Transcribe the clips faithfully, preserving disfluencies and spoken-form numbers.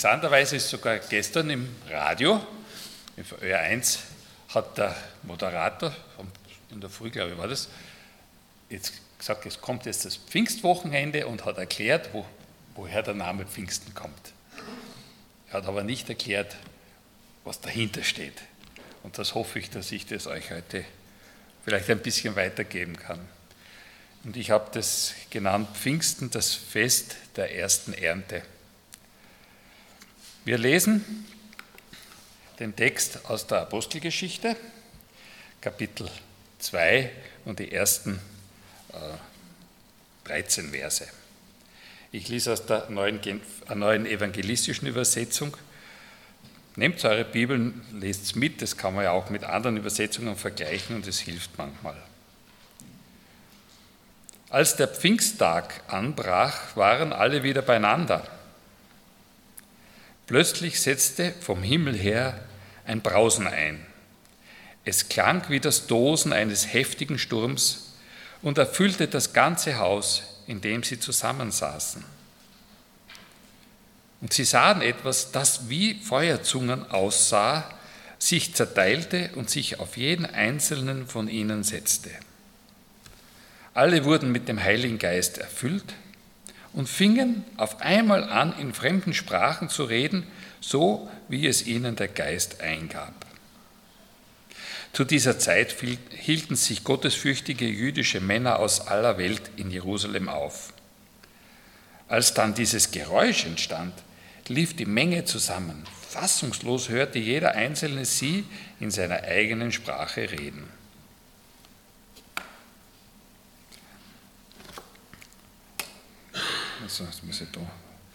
Interessanterweise ist sogar gestern im Radio, auf Ö eins, hat der Moderator, in der Früh, glaube ich, war das, jetzt gesagt, es kommt jetzt das Pfingstwochenende und hat erklärt, wo, woher der Name Pfingsten kommt. Er hat aber nicht erklärt, was dahinter steht. Und das hoffe ich, dass ich das euch heute vielleicht ein bisschen weitergeben kann. Und ich habe das genannt, Pfingsten, das Fest der ersten Ernte. Wir lesen den Text aus der Apostelgeschichte, Kapitel zwei und die ersten äh, dreizehn Verse. Ich lese aus der neuen, neuen evangelistischen Übersetzung. Nehmt eure Bibeln, lest es mit, das kann man ja auch mit anderen Übersetzungen vergleichen und es hilft manchmal. Als der Pfingsttag anbrach, waren alle wieder beieinander. Plötzlich setzte vom Himmel her ein Brausen ein. Es klang wie das Tosen eines heftigen Sturms und erfüllte das ganze Haus, in dem sie zusammensaßen. Und sie sahen etwas, das wie Feuerzungen aussah, sich zerteilte und sich auf jeden einzelnen von ihnen setzte. Alle wurden mit dem Heiligen Geist erfüllt und fingen auf einmal an, in fremden Sprachen zu reden, so wie es ihnen der Geist eingab. Zu dieser Zeit hielten sich gottesfürchtige jüdische Männer aus aller Welt in Jerusalem auf. Als dann dieses Geräusch entstand, lief die Menge zusammen. Fassungslos hörte jeder Einzelne sie in seiner eigenen Sprache reden. Also, das muss ich da.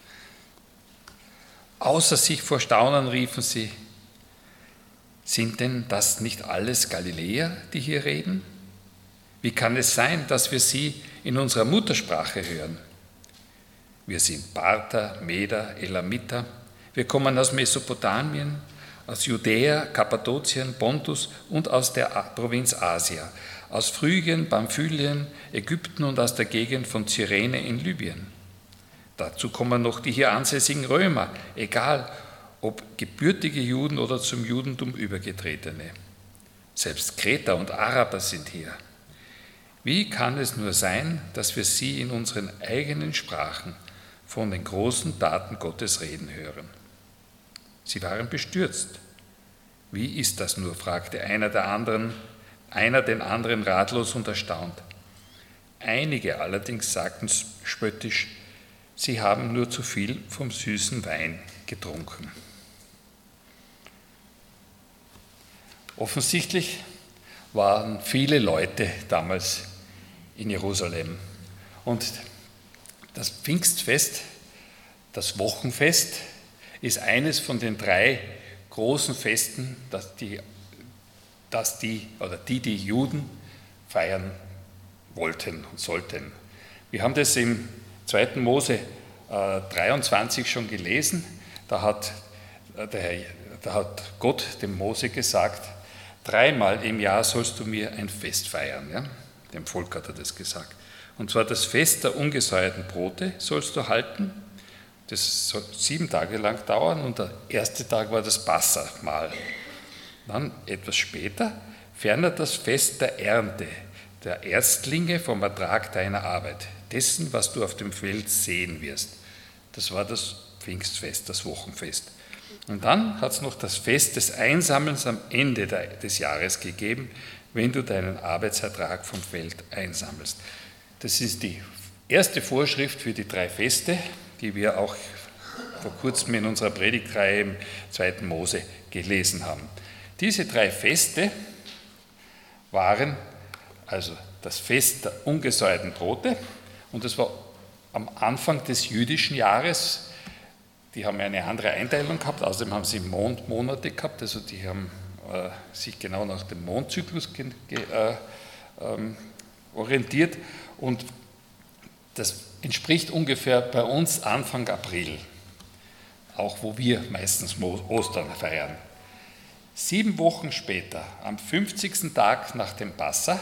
Außer sich vor Staunen riefen sie: Sind denn das nicht alles Galiläer, die hier reden? Wie kann es sein, dass wir sie in unserer Muttersprache hören? Wir sind Parther, Meder, Elamiter. Wir kommen aus Mesopotamien, aus Judäa, Kappadokien, Pontus und aus der Provinz Asia, aus Phrygien, Pamphylien, Ägypten und aus der Gegend von Cyrene in Libyen. Dazu kommen noch die hier ansässigen Römer, egal ob gebürtige Juden oder zum Judentum übergetretene. Selbst Kreter und Araber sind hier. Wie kann es nur sein, dass wir sie in unseren eigenen Sprachen von den großen Taten Gottes reden hören? Sie waren bestürzt. Wie ist das nur, fragte einer der anderen, einer den anderen ratlos und erstaunt. Einige allerdings sagten spöttisch, sie haben nur zu viel vom süßen Wein getrunken. Offensichtlich waren viele Leute damals in Jerusalem. Und das Pfingstfest, das Wochenfest, ist eines von den drei großen Festen, das die, das die, oder die, die Juden feiern wollten und sollten. Wir haben das im zweiten Mose äh, dreiundzwanzig schon gelesen. Da hat, äh, der, da hat Gott dem Mose gesagt, dreimal im Jahr sollst du mir ein Fest feiern. Ja? Dem Volk hat er das gesagt. Und zwar das Fest der ungesäuerten Brote sollst du halten. Das soll sieben Tage lang dauern und der erste Tag war das Passahmahl. Dann etwas später, ferner das Fest der Ernte, der Erstlinge vom Ertrag deiner Arbeit, dessen, was du auf dem Feld sehen wirst. Das war das Pfingstfest, das Wochenfest. Und dann hat es noch das Fest des Einsammelns am Ende des Jahres gegeben, wenn du deinen Arbeitsertrag vom Feld einsammelst. Das ist die erste Vorschrift für die drei Feste, die wir auch vor kurzem in unserer Predigtreihe im zweiten Mose gelesen haben. Diese drei Feste waren also das Fest der ungesäuerten Brote, und das war am Anfang des jüdischen Jahres. Die haben eine andere Einteilung gehabt, außerdem haben sie Mondmonate gehabt, also die haben äh, sich genau nach dem Mondzyklus ge- ge- äh, ähm, orientiert, und das entspricht ungefähr bei uns Anfang April, auch wo wir meistens Ostern feiern. Sieben Wochen später, am fünfzigsten Tag nach dem Passa,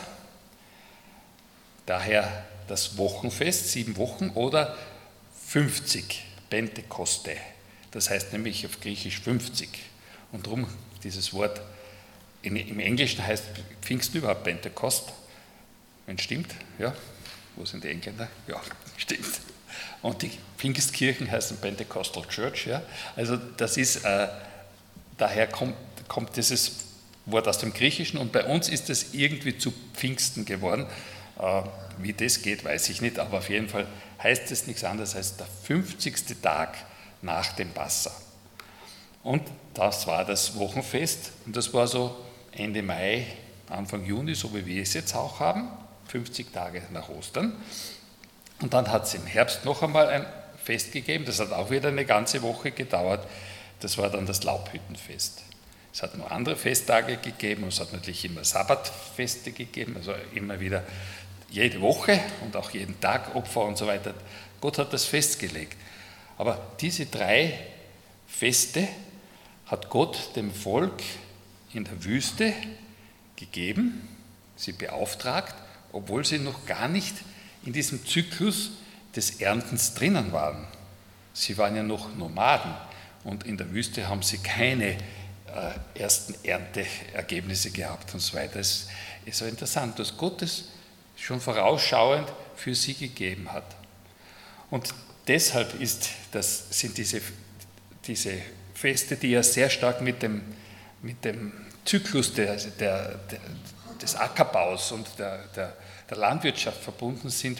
daher das Wochenfest, sieben Wochen, oder fünfzig, Pentekoste, Das heißt nämlich auf Griechisch fünfzig. Und darum dieses Wort, in, im Englischen heißt Pfingsten überhaupt Pentekost. Wenn es stimmt, ja. Wo sind die Engländer? Ja, stimmt. Und die Pfingstkirchen heißen Pentecostal Church. Ja. Also das ist, äh, daher kommt, kommt dieses Wort aus dem Griechischen und bei uns ist es irgendwie zu Pfingsten geworden. Äh, wie das geht, weiß ich nicht, aber auf jeden Fall heißt es nichts anderes als der fünfzigste Tag nach dem Passa. Und das war das Wochenfest und das war so Ende Mai, Anfang Juni, so wie wir es jetzt auch haben, fünfzig Tage nach Ostern. Und dann hat es im Herbst noch einmal ein Fest gegeben, das hat auch wieder eine ganze Woche gedauert, das war dann das Laubhüttenfest. Es hat noch andere Festtage gegeben und es hat natürlich immer Sabbatfeste gegeben, also immer wieder jede Woche und auch jeden Tag Opfer und so weiter. Gott hat das festgelegt. Aber diese drei Feste hat Gott dem Volk in der Wüste gegeben, sie beauftragt, obwohl sie noch gar nicht in diesem Zyklus des Erntens drinnen waren. Sie waren ja noch Nomaden und in der Wüste haben sie keine äh, ersten Ernteergebnisse gehabt und so weiter. Es ist so interessant, dass Gott es schon vorausschauend für sie gegeben hat. Und deshalb ist das, sind diese, diese Feste, die ja sehr stark mit dem, mit dem Zyklus der, der, der, des Ackerbaus und der, der, der Landwirtschaft verbunden sind,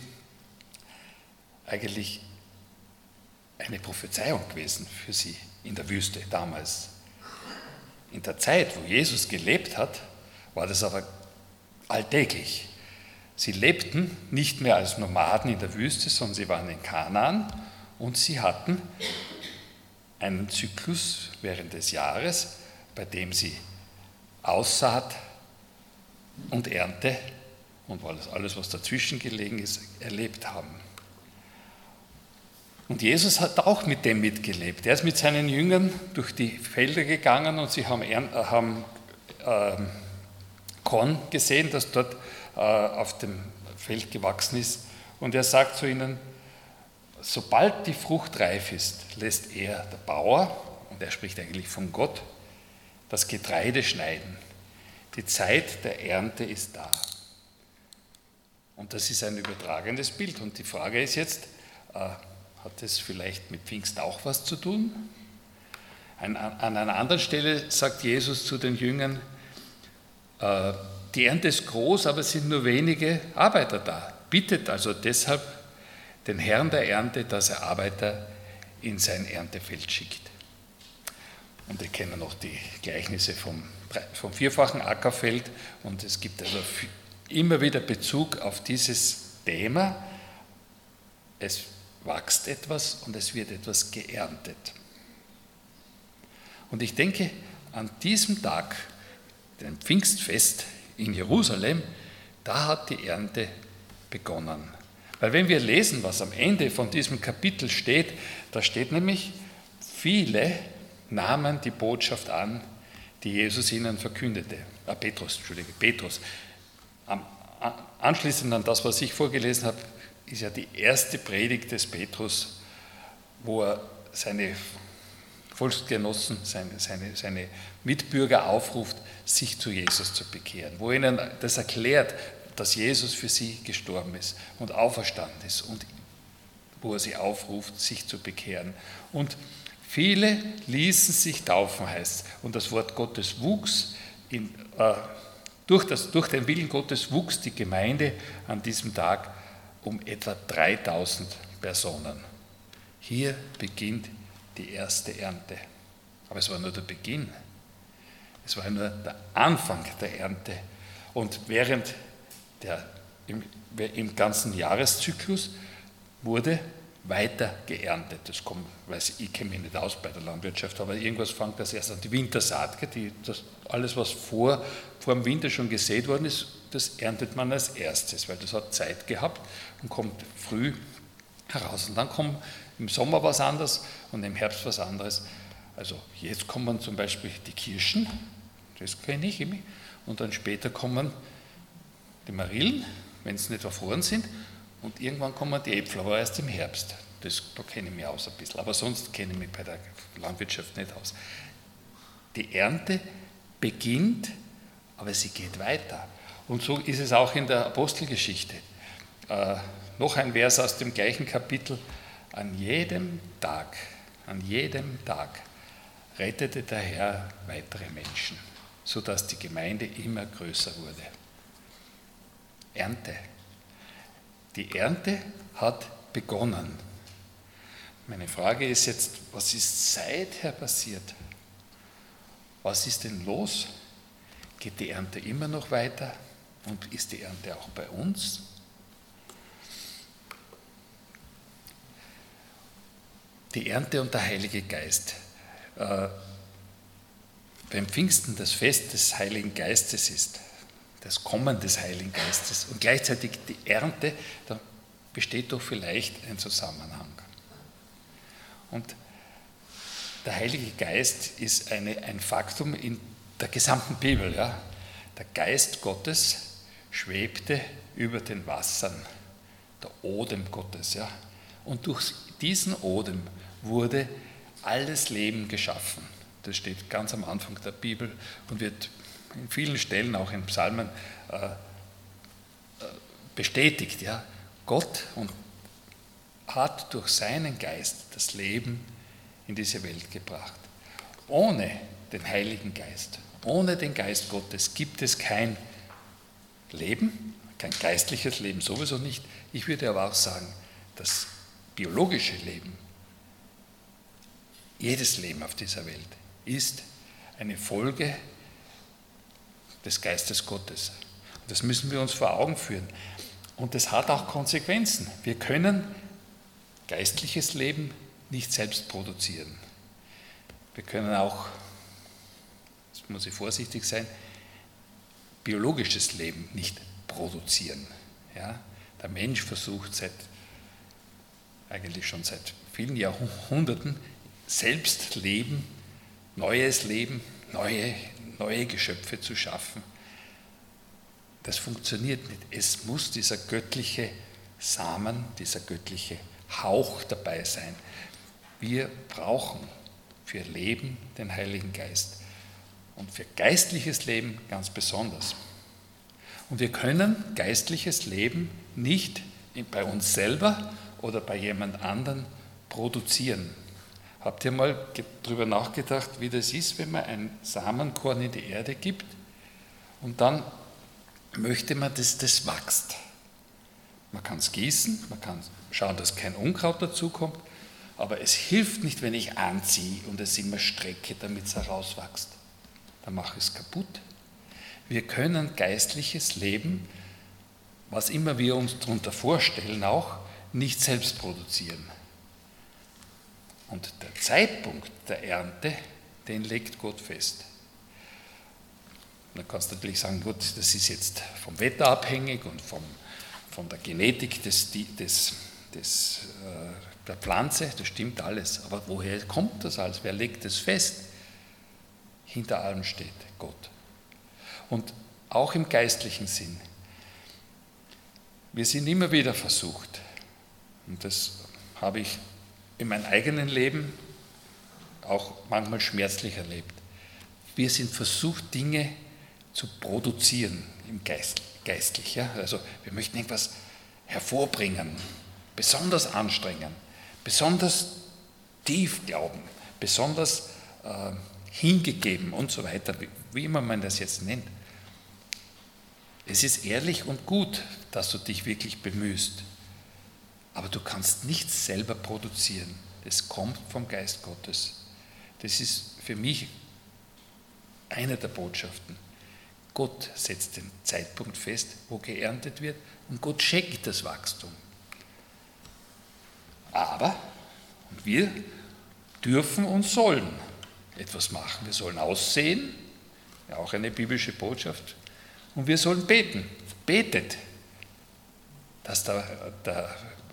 eigentlich eine Prophezeiung gewesen für sie in der Wüste damals. In der Zeit, wo Jesus gelebt hat, war das aber alltäglich. Sie lebten nicht mehr als Nomaden in der Wüste, sondern sie waren in Kanaan und sie hatten einen Zyklus während des Jahres, bei dem sie Aussaat und Ernte und alles, was dazwischen gelegen ist, erlebt haben. Und Jesus hat auch mit dem mitgelebt. Er ist mit seinen Jüngern durch die Felder gegangen und sie haben, haben äh, Korn gesehen, das dort äh, auf dem Feld gewachsen ist. Und er sagt zu ihnen, sobald die Frucht reif ist, lässt er, der Bauer, und er spricht eigentlich von Gott, das Getreide schneiden. Die Zeit der Ernte ist da. Und das ist ein übertragendes Bild. Und die Frage ist jetzt, äh, hat das vielleicht mit Pfingsten auch was zu tun? An, an einer anderen Stelle sagt Jesus zu den Jüngern, äh, die Ernte ist groß, aber es sind nur wenige Arbeiter da. Bittet also deshalb den Herrn der Ernte, dass er Arbeiter in sein Erntefeld schickt. Und wir kennen noch die Gleichnisse vom, vom vierfachen Ackerfeld und es gibt also immer wieder Bezug auf dieses Thema. Es wächst etwas und es wird etwas geerntet. Und ich denke, an diesem Tag, dem Pfingstfest in Jerusalem, da hat die Ernte begonnen. Weil wenn wir lesen, was am Ende von diesem Kapitel steht, da steht nämlich, viele nahmen die Botschaft an, die Jesus ihnen verkündete. Ah, Petrus, Entschuldige, Petrus. Am, anschließend an das, was ich vorgelesen habe, ist ja die erste Predigt des Petrus, wo er seine Volksgenossen, seine, seine, seine Mitbürger aufruft, sich zu Jesus zu bekehren, wo er ihnen das erklärt, dass Jesus für sie gestorben ist und auferstanden ist und wo er sie aufruft, sich zu bekehren. Und viele ließen sich taufen, heißt es. Und das Wort Gottes wuchs, in, äh, durch, das, durch den Willen Gottes wuchs die Gemeinde an diesem Tag um etwa dreitausend Personen. Hier beginnt die erste Ernte. Aber es war nur der Beginn. Es war nur der Anfang der Ernte. Und während der, im, im ganzen Jahreszyklus wurde weiter geerntet. Das kommt, weiß ich, ich kenne mich nicht aus bei der Landwirtschaft, aber irgendwas fängt das erst an. Die Wintersaat, die, das, alles, was vor, vor dem Winter schon gesät worden ist, das erntet man als erstes, weil das hat Zeit gehabt und kommt früh heraus. Und dann kommt im Sommer was anderes und im Herbst was anderes. Also jetzt kommen zum Beispiel die Kirschen, das kenne ich immer, und dann später kommen die Marillen, wenn sie nicht erfroren sind, und irgendwann kommen die Äpfel, aber erst im Herbst. Das, da kenne ich mich aus ein bisschen, aber sonst kenne ich mich bei der Landwirtschaft nicht aus. Die Ernte beginnt, aber sie geht weiter. Und so ist es auch in der Apostelgeschichte. Äh, noch ein Vers aus dem gleichen Kapitel. An jedem Tag, an jedem Tag rettete der Herr weitere Menschen, sodass die Gemeinde immer größer wurde. Ernte. Die Ernte hat begonnen. Meine Frage ist jetzt, was ist seither passiert? Was ist denn los? Geht die Ernte immer noch weiter? Und ist die Ernte auch bei uns? Die Ernte und der Heilige Geist. Äh, beim Pfingsten das Fest des Heiligen Geistes ist, das Kommen des Heiligen Geistes und gleichzeitig die Ernte, da besteht doch vielleicht ein Zusammenhang. Und der Heilige Geist ist eine, ein Faktum in der gesamten Bibel. Ja? Der Geist Gottes schwebte über den Wassern, der Odem Gottes. Ja? Und durch diesen Odem wurde alles Leben geschaffen. Das steht ganz am Anfang der Bibel und wird in vielen Stellen, auch in Psalmen, äh, bestätigt. Ja? Gott und hat durch seinen Geist das Leben in diese Welt gebracht. Ohne den Heiligen Geist, ohne den Geist Gottes gibt es kein Leben, kein geistliches Leben sowieso nicht. Ich würde aber auch sagen, das biologische Leben, jedes Leben auf dieser Welt ist eine Folge des Geistes Gottes. Das müssen wir uns vor Augen führen. Und das hat auch Konsequenzen. Wir können geistliches Leben nicht selbst produzieren. Wir können auch, jetzt muss ich vorsichtig sein, biologisches Leben nicht produzieren. Ja? Der Mensch versucht seit, eigentlich schon seit vielen Jahrhunderten, selbst Leben, neues Leben, neue, neue Geschöpfe zu schaffen. Das funktioniert nicht. Es muss dieser göttliche Samen, dieser göttliche Hauch dabei sein. Wir brauchen für Leben den Heiligen Geist und für geistliches Leben ganz besonders. Und wir können geistliches Leben nicht bei uns selber oder bei jemand anderem produzieren. Habt ihr mal darüber nachgedacht, wie das ist, wenn man ein Samenkorn in die Erde gibt und dann möchte man, dass das wächst? Man kann es gießen, man kann schauen, dass kein Unkraut dazukommt, aber es hilft nicht, wenn ich anziehe und es immer strecke, damit es herauswächst. Dann mache ich es kaputt. Wir können geistliches Leben, was immer wir uns darunter vorstellen, auch nicht selbst produzieren. Und der Zeitpunkt der Ernte, den legt Gott fest. Man kann natürlich sagen, gut, das ist jetzt vom Wetter abhängig und vom, von der Genetik des, des, des, äh, der Pflanze, das stimmt alles. Aber woher kommt das alles? Wer legt das fest? Hinter allem steht Gott. Und auch im geistlichen Sinn. Wir sind immer wieder versucht, und das habe ich in meinem eigenen Leben auch manchmal schmerzlich erlebt. Wir sind versucht, Dinge zu produzieren im Geist, geistlich. Ja? Also wir möchten etwas hervorbringen, besonders anstrengen, besonders tief glauben, besonders äh, hingegeben und so weiter, wie, wie immer man das jetzt nennt. Es ist ehrlich und gut, dass du dich wirklich bemühst, aber du kannst nichts selber produzieren. Das kommt vom Geist Gottes. Das ist für mich eine der Botschaften. Gott setzt den Zeitpunkt fest, wo geerntet wird, und Gott schenkt das Wachstum. Aber wir dürfen und sollen etwas machen. Wir sollen aussehen, ja auch eine biblische Botschaft, und wir sollen beten. Betet, dass, der, der,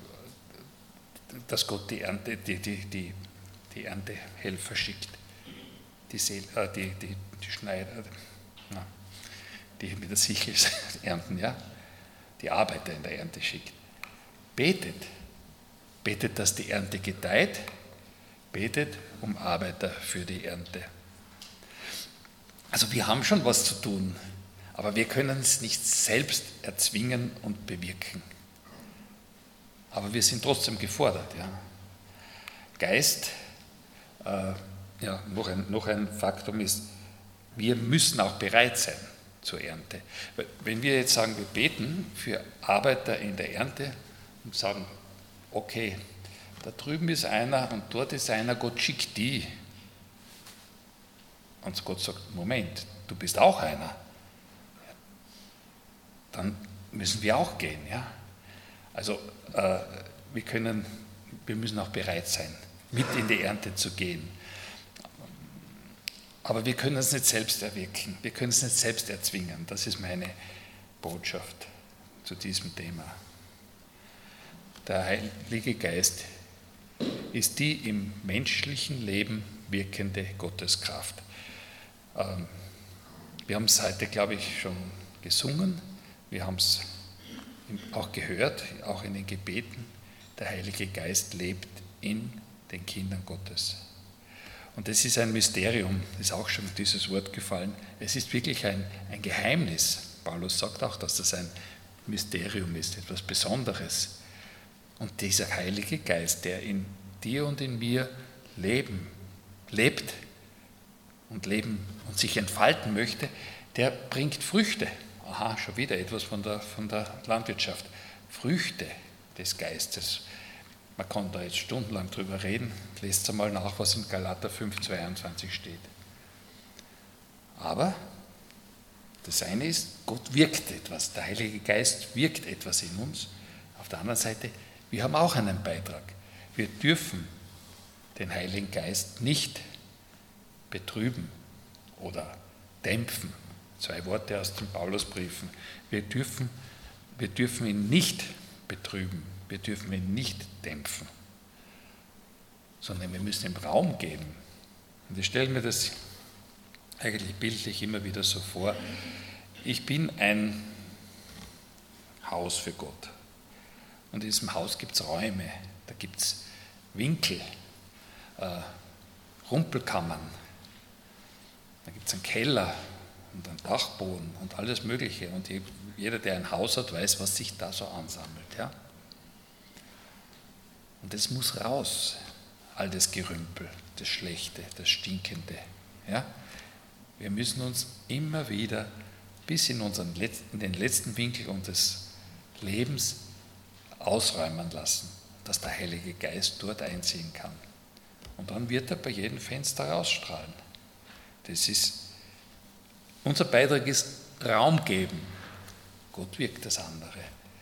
dass Gott die, Ernte, die, die, die, die Erntehelfer schickt, die, Seel, äh, die, die, die Schneider, na, die mit der Sichel ernten, ja, die Arbeiter in der Ernte schickt. Betet, Betet, dass die Ernte gedeiht, betet um Arbeiter für die Ernte. Also wir haben schon was zu tun, aber wir können es nicht selbst erzwingen und bewirken. Aber wir sind trotzdem gefordert. Ja. Geist, äh, ja, noch ein, noch ein Faktum ist, wir müssen auch bereit sein zur Ernte. Wenn wir jetzt sagen, wir beten für Arbeiter in der Ernte und sagen, okay, da drüben ist einer und dort ist einer, Gott schickt die. Und Gott sagt, Moment, du bist auch einer. Dann müssen wir auch gehen. Ja? Also äh, wir, können, wir müssen auch bereit sein, mit in die Ernte zu gehen. Aber wir können es nicht selbst erwirken, wir können es nicht selbst erzwingen. Das ist meine Botschaft zu diesem Thema. Der Heilige Geist ist die im menschlichen Leben wirkende Gotteskraft. Wir haben es heute, glaube ich, schon gesungen, wir haben es auch gehört, auch in den Gebeten. Der Heilige Geist lebt in den Kindern Gottes. Und das ist ein Mysterium, ist auch schon dieses Wort gefallen. Es ist wirklich ein, ein Geheimnis. Paulus sagt auch, dass das ein Mysterium ist, etwas Besonderes. Und dieser Heilige Geist, der in dir und in mir leben, lebt und leben und sich entfalten möchte, der bringt Früchte. Aha, schon wieder etwas von der, von der Landwirtschaft. Früchte des Geistes. Man kann da jetzt stundenlang drüber reden. Lest einmal nach, was in Galater fünf, zweiundzwanzig steht. Aber das eine ist, Gott wirkt etwas. Der Heilige Geist wirkt etwas in uns. Auf der anderen Seite, wir haben auch einen Beitrag. Wir dürfen den Heiligen Geist nicht betrüben oder dämpfen. Zwei Worte aus den Paulusbriefen. Wir dürfen, wir dürfen ihn nicht betrüben. Wir dürfen ihn nicht dämpfen, sondern wir müssen ihm Raum geben. Und ich stelle mir das eigentlich bildlich immer wieder so vor. Ich bin ein Haus für Gott. Und in diesem Haus gibt es Räume, da gibt es Winkel, äh, Rumpelkammern, da gibt es einen Keller und einen Dachboden und alles Mögliche. Und jeder, der ein Haus hat, weiß, was sich da so ansammelt. Ja? Und es muss raus, all das Gerümpel, das Schlechte, das Stinkende. Ja? Wir müssen uns immer wieder bis in, unseren letzten, in den letzten Winkel unseres Lebens ausräumen lassen, dass der Heilige Geist dort einziehen kann. Und dann wird er bei jedem Fenster rausstrahlen. Das ist, unser Beitrag ist Raum geben. Gott wirkt das andere.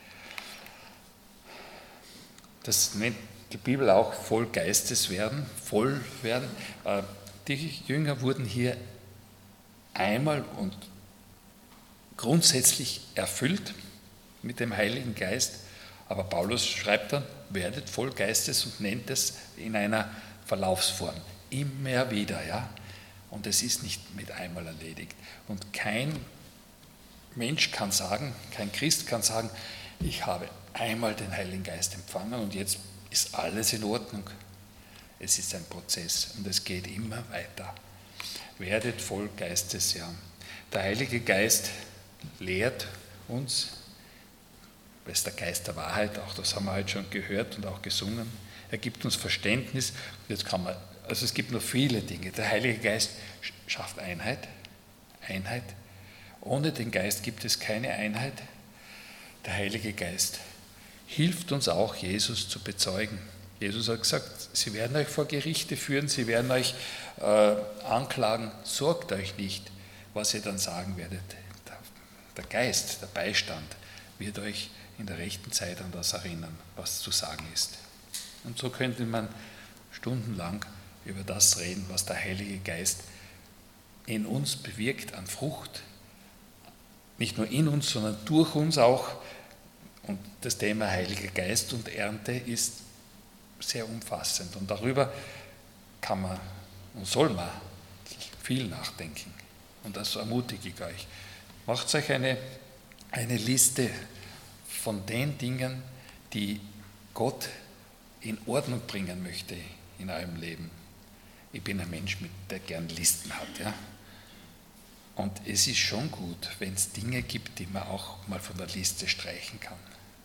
Das nennt die Bibel auch voll Geistes werden, voll werden. Die Jünger wurden hier einmal und grundsätzlich erfüllt mit dem Heiligen Geist, aber Paulus schreibt dann, werdet voll Geistes und nennt es in einer Verlaufsform. Immer wieder, ja. Und es ist nicht mit einmal erledigt. Und kein Mensch kann sagen, kein Christ kann sagen, ich habe einmal den Heiligen Geist empfangen und jetzt ist alles in Ordnung. Es ist ein Prozess und es geht immer weiter. Werdet voll Geistes, ja. Der Heilige Geist lehrt uns, weil es der Geist der Wahrheit, auch das haben wir heute schon gehört und auch gesungen, er gibt uns Verständnis. Jetzt kann man, also es gibt noch viele Dinge. Der Heilige Geist schafft Einheit, Einheit. Ohne den Geist gibt es keine Einheit. Der Heilige Geist hilft uns auch, Jesus zu bezeugen. Jesus hat gesagt, sie werden euch vor Gerichte führen, sie werden euch äh, anklagen, sorgt euch nicht, was ihr dann sagen werdet. Der, der Geist, der Beistand wird euch in der rechten Zeit an das erinnern, was zu sagen ist. Und so könnte man stundenlang über das reden, was der Heilige Geist in uns bewirkt an Frucht. Nicht nur in uns, sondern durch uns auch. Und das Thema Heiliger Geist und Ernte ist sehr umfassend. Und darüber kann man und soll man viel nachdenken. Und das ermutige ich euch. Macht euch eine, eine Liste von den Dingen, die Gott in Ordnung bringen möchte in eurem Leben. Ich bin ein Mensch, der gern Listen hat. Ja? Und es ist schon gut, wenn es Dinge gibt, die man auch mal von der Liste streichen kann.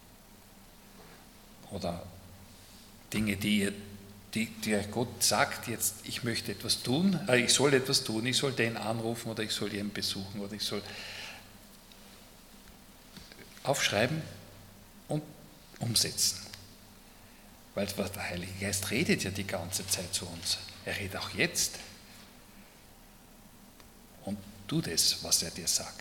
Oder Dinge, die, ihr, die, die Gott sagt, jetzt, ich möchte etwas tun, äh, ich soll etwas tun, ich soll den anrufen oder ich soll jemanden besuchen oder ich soll aufschreiben und umsetzen. Weil der Heilige Geist redet ja die ganze Zeit zu uns. Er redet auch jetzt. Und tu das, was er dir sagt.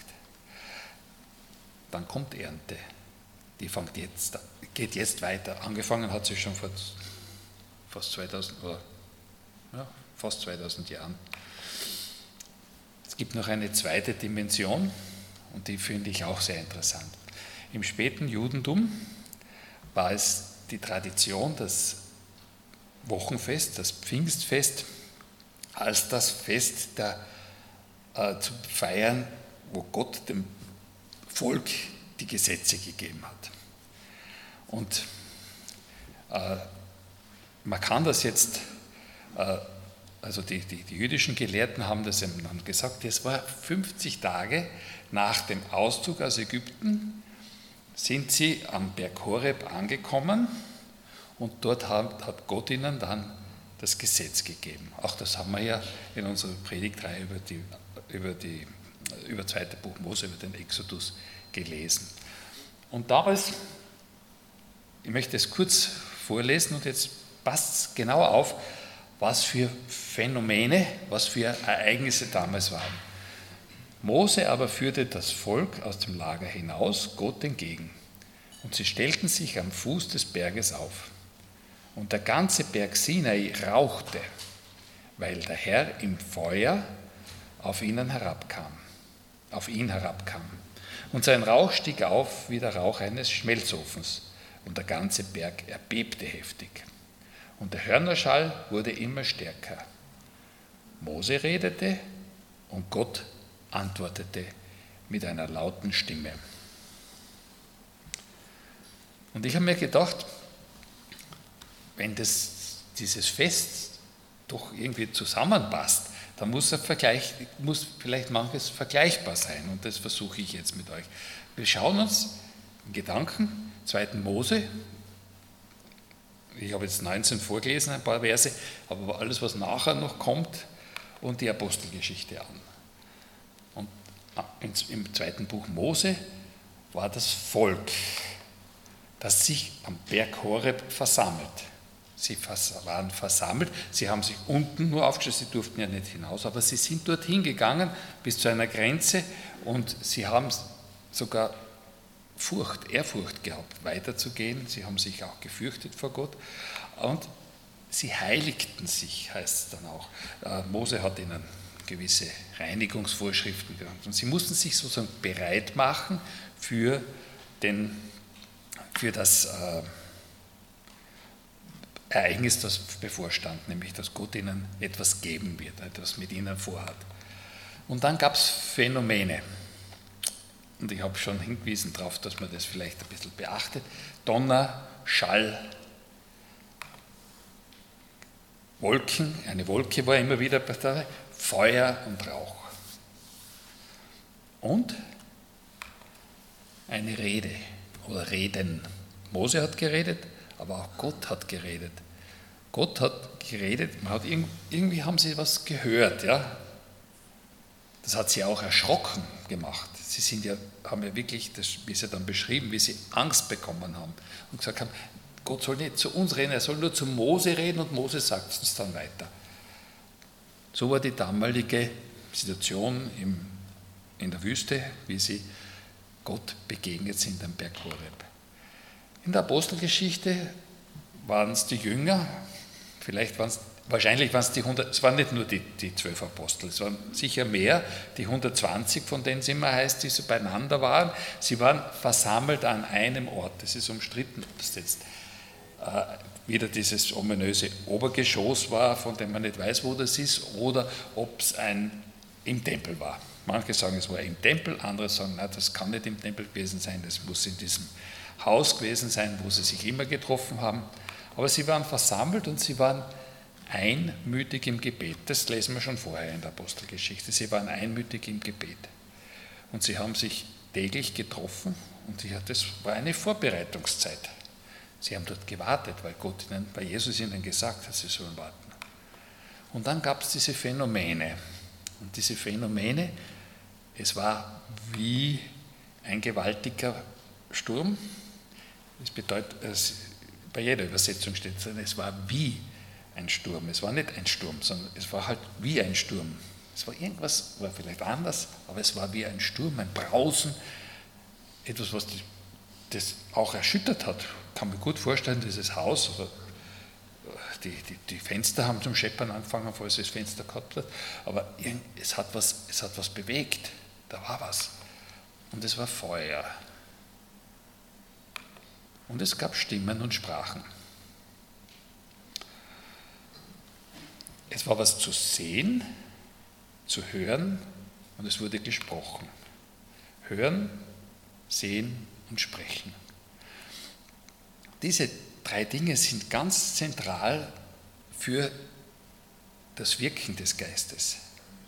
Dann kommt Ernte. Die fängt jetzt, geht jetzt weiter. Angefangen hat sie schon vor fast zweitausend, oder, ja, fast zweitausend Jahren. Es gibt noch eine zweite Dimension und die finde ich auch sehr interessant. Im späten Judentum war es die Tradition, das Wochenfest, das Pfingstfest, als das Fest der, äh, zu feiern, wo Gott dem Volk die Gesetze gegeben hat. Und äh, man kann das jetzt, äh, also die, die, die jüdischen Gelehrten haben das dann gesagt, es war fünfzig Tage nach dem Auszug aus Ägypten, sind sie am Berg Horeb angekommen und dort hat, hat Gott ihnen dann das Gesetz gegeben. Auch das haben wir ja in unserer Predigtreihe über die, über die über zweite Buch Mose, über den Exodus gelesen. Und damals, ich möchte es kurz vorlesen und jetzt passt genau auf, was für Phänomene, was für Ereignisse damals waren. Mose aber führte das Volk aus dem Lager hinaus, Gott entgegen. Und sie stellten sich am Fuß des Berges auf. Und der ganze Berg Sinai rauchte, weil der Herr im Feuer auf ihnen herabkam, auf ihn herabkam. Und sein Rauch stieg auf wie der Rauch eines Schmelzofens. Und der ganze Berg erbebte heftig. Und der Hörnerschall wurde immer stärker. Mose redete und Gott antwortete mit einer lauten Stimme. Und ich habe mir gedacht, wenn das, dieses Fest doch irgendwie zusammenpasst, dann muss, ein Vergleich, muss vielleicht manches vergleichbar sein. Und das versuche ich jetzt mit euch. Wir schauen uns in Gedanken zweiten Mose, ich habe jetzt neunzehn vorgelesen, ein paar Verse, aber alles, was nachher noch kommt, und die Apostelgeschichte an. Und im zweiten Buch Mose war das Volk, das sich am Berg Horeb versammelt. Sie waren versammelt, sie haben sich unten nur aufgestellt, sie durften ja nicht hinaus, aber sie sind dorthin gegangen bis zu einer Grenze und sie haben sogar Furcht, Ehrfurcht gehabt, weiterzugehen. Sie haben sich auch gefürchtet vor Gott und sie heiligten sich, heißt es dann auch. Mose hat ihnen gewisse Reinigungsvorschriften genannt und sie mussten sich sozusagen bereit machen für, den, für das äh, Ereignis, das bevorstand, nämlich dass Gott ihnen etwas geben wird, etwas mit ihnen vorhat. Und dann gab es Phänomene. Und ich habe schon hingewiesen darauf, dass man das vielleicht ein bisschen beachtet. Donner, Schall, Wolken, eine Wolke war immer wieder dabei, Feuer und Rauch. Und eine Rede oder Reden. Mose hat geredet, aber auch Gott hat geredet. Gott hat geredet, man hat irgendwie haben sie was gehört, ja. Das hat sie auch erschrocken gemacht. Sie sind ja, haben ja wirklich, das ist ja dann beschrieben, wie sie Angst bekommen haben und gesagt haben, Gott soll nicht zu uns reden, er soll nur zu Mose reden und Mose sagt es uns dann weiter. So war die damalige Situation im, in der Wüste, wie sie Gott begegnet sind am Berg Horeb. In der Apostelgeschichte waren es die Jünger, vielleicht waren es Wahrscheinlich waren es die hundert, es waren nicht nur die, die zwölf Apostel, es waren sicher mehr, die hundertzwanzig, von denen es immer heißt, die so beieinander waren. Sie waren versammelt an einem Ort. Das ist umstritten, ob es jetzt äh, wieder dieses ominöse Obergeschoss war, von dem man nicht weiß, wo das ist, oder ob es ein im Tempel war. Manche sagen, es war im Tempel, andere sagen, nein, das kann nicht im Tempel gewesen sein, das muss in diesem Haus gewesen sein, wo sie sich immer getroffen haben. Aber sie waren versammelt und sie waren einmütig im Gebet. Das lesen wir schon vorher in der Apostelgeschichte. Sie waren einmütig im Gebet. Und sie haben sich täglich getroffen und das war eine Vorbereitungszeit. Sie haben dort gewartet, weil Gott ihnen, weil Jesus ihnen gesagt hat, sie sollen warten. Und dann gab es diese Phänomene. Und diese Phänomene, es war wie ein gewaltiger Sturm. Das bedeutet, es, bei jeder Übersetzung steht es, es war wie ein Sturm. Es war nicht ein Sturm, sondern es war halt wie ein Sturm. Es war irgendwas, war vielleicht anders, aber es war wie ein Sturm, ein Brausen, etwas, was die, das auch erschüttert hat. Ich kann mir gut vorstellen, dieses Haus, oder die, die, die Fenster haben zum Scheppern angefangen, falls es das Fenster gehabt hat, aber es hat, was, es hat was bewegt, da war was. Und es war Feuer. Und es gab Stimmen und Sprachen. Es war was zu sehen, zu hören und es wurde gesprochen. Hören, sehen und sprechen. Diese drei Dinge sind ganz zentral für das Wirken des Geistes.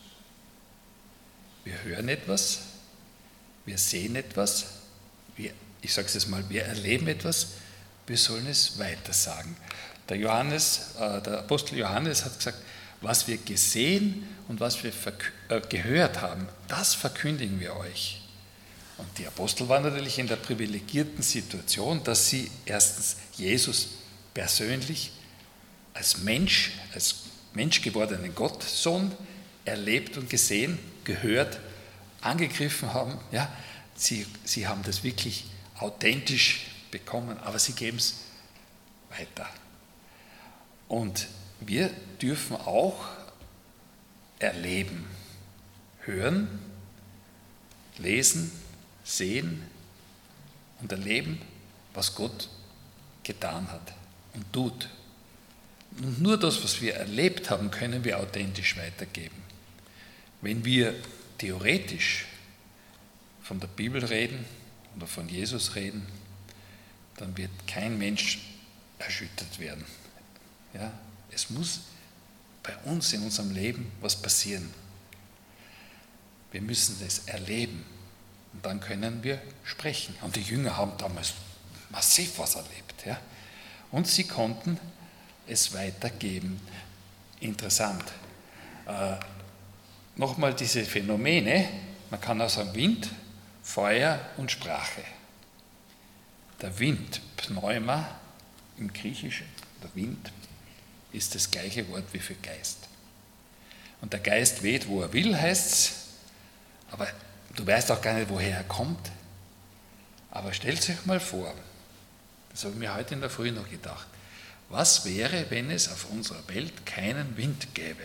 Wir hören etwas, wir sehen etwas, wir, ich sage es jetzt mal, wir erleben etwas, wir sollen es weitersagen. Der Johannes, äh, der Apostel Johannes hat gesagt, was wir gesehen und was wir äh, gehört haben, das verkündigen wir euch. Und die Apostel waren natürlich in der privilegierten Situation, dass sie erstens Jesus persönlich als Mensch, als menschgewordenen Gottsohn erlebt und gesehen, gehört, angegriffen haben. Ja, sie, sie haben das wirklich authentisch bekommen, aber sie geben es weiter. Und wir dürfen auch erleben, hören, lesen, sehen und erleben, was Gott getan hat und tut. Und nur das, was wir erlebt haben, können wir authentisch weitergeben. Wenn wir theoretisch von der Bibel reden oder von Jesus reden, dann wird kein Mensch erschüttert werden. Ja, es muss bei uns in unserem Leben was passieren. Wir müssen es erleben und dann können wir sprechen. Und die Jünger haben damals massiv was erlebt. Ja? Und sie konnten es weitergeben. Interessant. Äh, Nochmal diese Phänomene, man kann auch sagen Wind, Feuer und Sprache. Der Wind, Pneuma im Griechischen, der Wind, ist das gleiche Wort wie für Geist. Und der Geist weht, wo er will, heißt es, aber du weißt auch gar nicht, woher er kommt. Aber stellt euch mal vor, das habe ich mir heute in der Früh noch gedacht, was wäre, wenn es auf unserer Welt keinen Wind gäbe?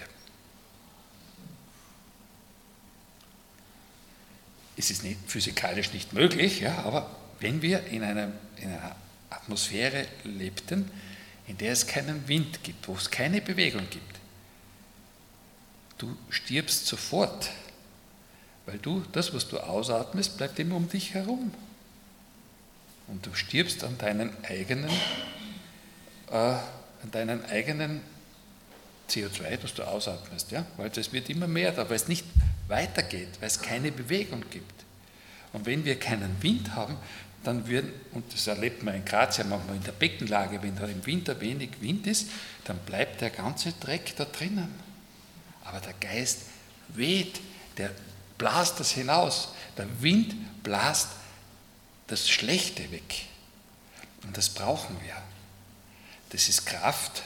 Es ist nicht, physikalisch nicht möglich, ja, aber wenn wir in einer, in einer Atmosphäre lebten, in der es keinen Wind gibt, wo es keine Bewegung gibt, du stirbst sofort, weil du, das, was du ausatmest, bleibt immer um dich herum. Und du stirbst an deinen eigenen, äh, an deinen eigenen C O zwei, das du ausatmest, ja? Weil es wird immer mehr da, weil es nicht weitergeht, weil es keine Bewegung gibt. Und wenn wir keinen Wind haben, dann würden, und das erlebt man in Graz ja manchmal in der Beckenlage, wenn da im Winter wenig Wind ist, dann bleibt der ganze Dreck da drinnen. Aber der Geist weht, der blast das hinaus. Der Wind blast das Schlechte weg. Und das brauchen wir. Das ist Kraft.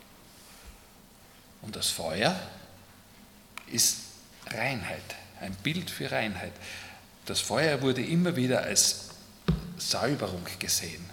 Und das Feuer ist Reinheit, ein Bild für Reinheit. Das Feuer wurde immer wieder als Säuberung gesehen.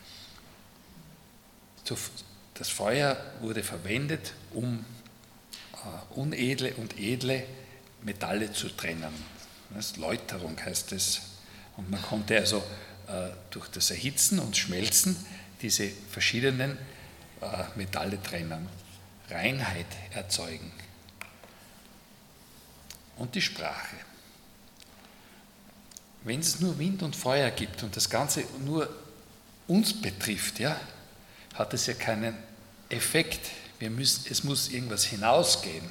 Das Feuer wurde verwendet, um unedle und edle Metalle zu trennen. Das Läuterung heißt es. Und man konnte also durch das Erhitzen und Schmelzen diese verschiedenen Metalle trennen, Reinheit erzeugen. Und die Sprache. Wenn es nur Wind und Feuer gibt und das Ganze nur uns betrifft, ja, hat es ja keinen Effekt. Wir müssen, es muss irgendwas hinausgehen.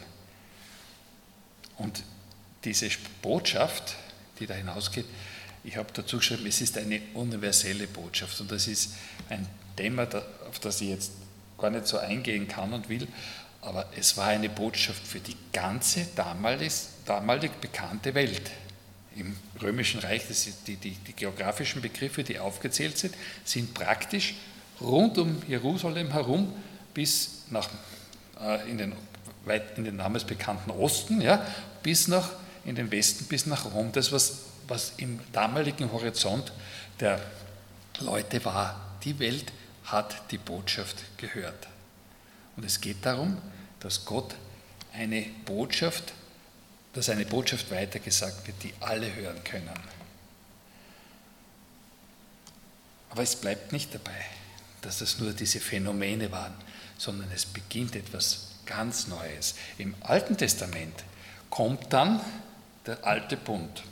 Und diese Botschaft, die da hinausgeht, ich habe dazu geschrieben, es ist eine universelle Botschaft. Und das ist ein Thema, auf das ich jetzt gar nicht so eingehen kann und will, aber es war eine Botschaft für die ganze damalig, damalig bekannte Welt. Im Römischen Reich, das ist die, die, die geografischen Begriffe, die aufgezählt sind, sind praktisch rund um Jerusalem herum bis nach, äh, in, den, weit in den damals bekannten Osten, ja, bis nach, in den Westen, bis nach Rom. Das, was, was im damaligen Horizont der Leute war, die Welt hat die Botschaft gehört. Und es geht darum, dass Gott eine Botschaft, dass eine Botschaft weitergesagt wird, die alle hören können. Aber es bleibt nicht dabei, dass das nur diese Phänomene waren, sondern es beginnt etwas ganz Neues. Im Alten Testament kommt dann der alte Bund.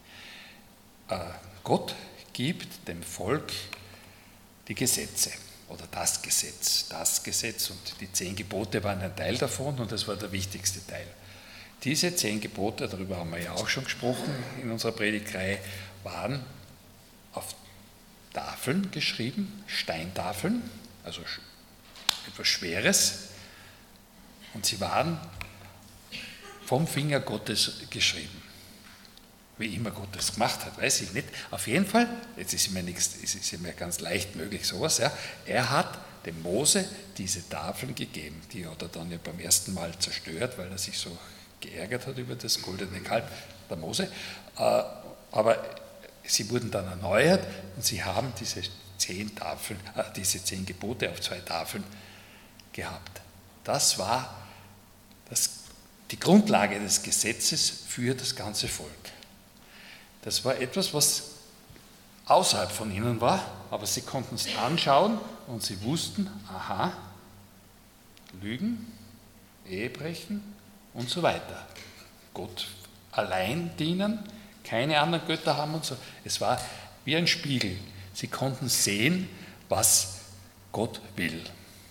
Gott gibt dem Volk die Gesetze oder das Gesetz. Das Gesetz und die zehn Gebote waren ein Teil davon und das war der wichtigste Teil. Diese zehn Gebote, darüber haben wir ja auch schon gesprochen in unserer Predigtreihe, waren auf Tafeln geschrieben, Steintafeln, also etwas Schweres, und sie waren vom Finger Gottes geschrieben. Wie immer Gott das gemacht hat, weiß ich nicht. Auf jeden Fall, jetzt ist mir nichts, es ist mir ganz leicht möglich sowas, ja, er hat dem Mose diese Tafeln gegeben, die hat er dann ja beim ersten Mal zerstört, weil er sich so geärgert hat über das goldene Kalb, der Mose, aber sie wurden dann erneuert und sie haben diese zehn Tafeln, äh, diese zehn Gebote auf zwei Tafeln gehabt. Das war das, die Grundlage des Gesetzes für das ganze Volk. Das war etwas, was außerhalb von ihnen war, aber sie konnten es anschauen und sie wussten, aha, Lügen, Ehebrechen und so weiter. Gott allein dienen, keine anderen Götter haben und so. Es war wie ein Spiegel. Sie konnten sehen, was Gott will.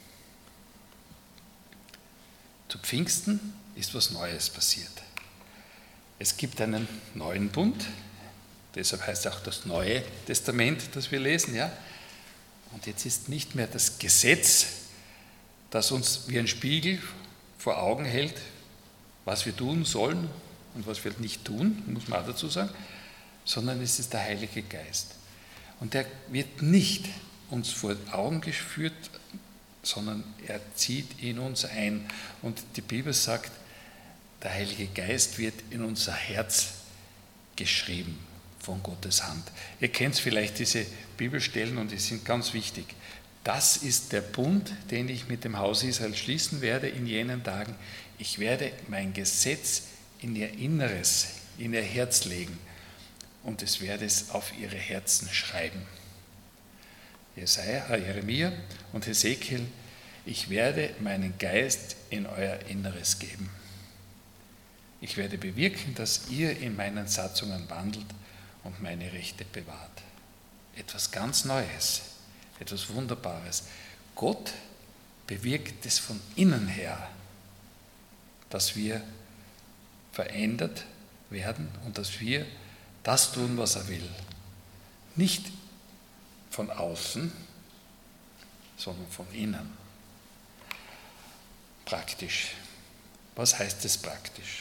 Zu Pfingsten ist was Neues passiert. Es gibt einen neuen Bund, deshalb heißt es auch das Neue Testament, das wir lesen, ja. Und jetzt ist nicht mehr das Gesetz, das uns wie ein Spiegel vor Augen hält, was wir tun sollen und was wir nicht tun, muss man auch dazu sagen, sondern es ist der Heilige Geist. Und der wird nicht uns vor Augen geführt, sondern er zieht in uns ein. Und die Bibel sagt, der Heilige Geist wird in unser Herz geschrieben von Gottes Hand. Ihr kennt vielleicht diese Bibelstellen und die sind ganz wichtig. Das ist der Bund, den ich mit dem Haus Israel schließen werde in jenen Tagen. Ich werde mein Gesetz in ihr Inneres, in ihr Herz legen und es werde es auf ihre Herzen schreiben. Jesaja, Jeremia und Hesekiel, ich werde meinen Geist in euer Inneres geben. Ich werde bewirken, dass ihr in meinen Satzungen wandelt und meine Rechte bewahrt. Etwas ganz Neues, etwas Wunderbares. Gott bewirkt es von innen her, dass wir verändert werden und dass wir das tun, was er will. Nicht von außen, sondern von innen. Praktisch. Was heißt es praktisch?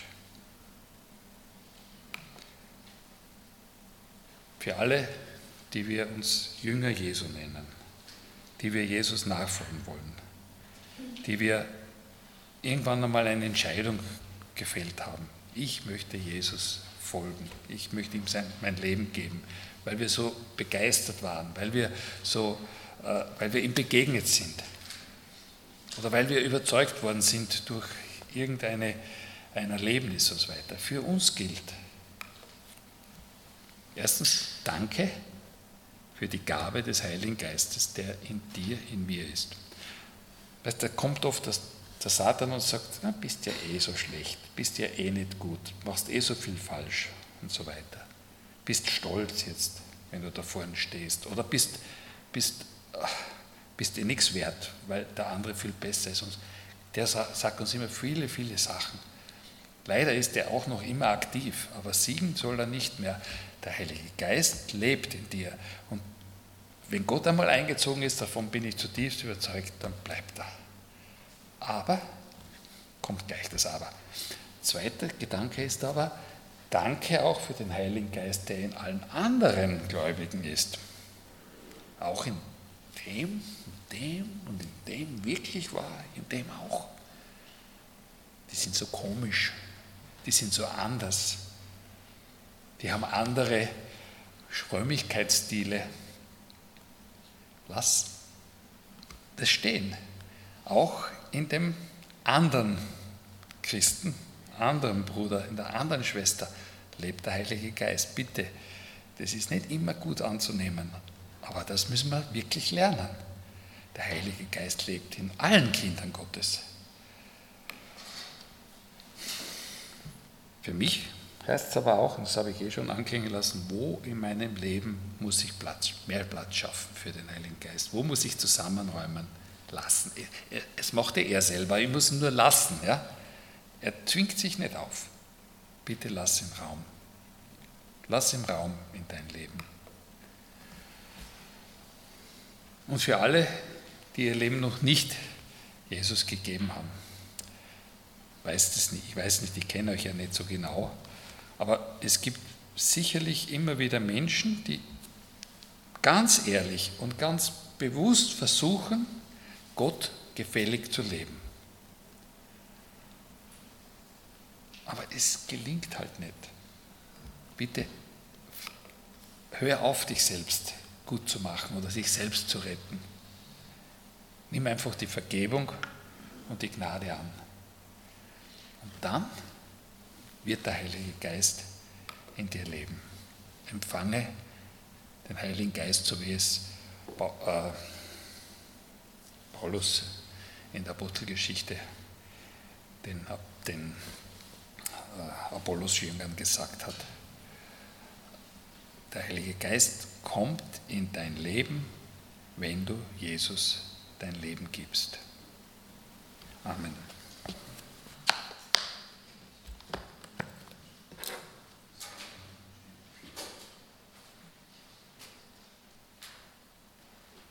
Für alle, die wir uns Jünger Jesu nennen, die wir Jesus nachfolgen wollen, die wir irgendwann einmal eine Entscheidung gefällt haben. Ich möchte Jesus folgen, ich möchte ihm sein, mein Leben geben, weil wir so begeistert waren, weil wir, so, äh, weil wir ihm begegnet sind oder weil wir überzeugt worden sind durch irgendein ein Erlebnis und so weiter. Für uns gilt, erstens, danke für die Gabe des Heiligen Geistes, der in dir, in mir ist. Weißt, da kommt oft das, der Satan und sagt, na, bist ja eh so schlecht, bist ja eh nicht gut, machst eh so viel falsch und so weiter. Bist stolz jetzt, wenn du da vorne stehst oder bist, bist ach, bist dir nichts wert, weil der andere viel besser ist. Und der sagt uns immer viele, viele Sachen. Leider ist er auch noch immer aktiv, aber siegen soll er nicht mehr. Der Heilige Geist lebt in dir. Und wenn Gott einmal eingezogen ist, davon bin ich zutiefst überzeugt, dann bleibt er. Aber, kommt gleich das Aber. Zweiter Gedanke ist aber, danke auch für den Heiligen Geist, der in allen anderen Gläubigen ist. Auch in dem, in dem und in dem wirklich wahr, in dem auch. Die sind so komisch, die sind so anders. Die haben andere Frömmigkeitsstile. Lass das stehen. Auch in dem anderen Christen, anderen Bruder, in der anderen Schwester lebt der Heilige Geist. Bitte, das ist nicht immer gut anzunehmen, aber das müssen wir wirklich lernen. Der Heilige Geist lebt in allen Kindern Gottes. Für mich heißt es aber auch, und das habe ich eh schon anklingen lassen, wo in meinem Leben muss ich Platz, mehr Platz schaffen für den Heiligen Geist? Wo muss ich zusammenräumen lassen? Es macht er selber, ich muss ihn nur lassen. Ja? Er zwingt sich nicht auf. Bitte lass ihm Raum. Lass ihm Raum in dein Leben. Und für alle, die ihr Leben noch nicht Jesus gegeben haben, weiß das nicht, ich weiß nicht, ich kenne euch ja nicht so genau, aber es gibt sicherlich immer wieder Menschen, die ganz ehrlich und ganz bewusst versuchen, Gott gefällig zu leben. Aber es gelingt halt nicht. Bitte hör auf, dich selbst gut zu machen oder sich selbst zu retten. Nimm einfach die Vergebung und die Gnade an. Und dann wird der Heilige Geist in dir leben. Empfange den Heiligen Geist, so wie es Paulus in der Apostelgeschichte den, den Apollos-Jüngern gesagt hat. Der Heilige Geist kommt in dein Leben, wenn du Jesus dein Leben gibst. Amen.